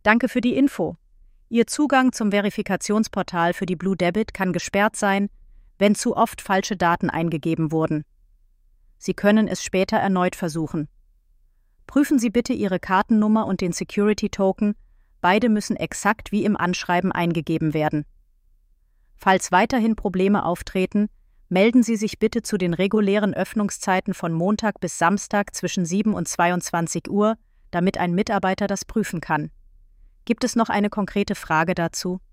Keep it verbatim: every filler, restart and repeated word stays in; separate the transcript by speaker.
Speaker 1: Danke für die Info. Ihr Zugang zum Verifikationsportal für die Blue Debit kann gesperrt sein, wenn zu oft falsche Daten eingegeben wurden. Sie können es später erneut versuchen. Prüfen Sie bitte Ihre Kartennummer und den Security-Token, beide müssen exakt wie im Anschreiben eingegeben werden. Falls weiterhin Probleme auftreten, melden Sie sich bitte zu den regulären Öffnungszeiten von Montag bis Samstag zwischen sieben und zweiundzwanzig Uhr, damit ein Mitarbeiter das prüfen kann. Gibt es noch eine konkrete Frage dazu?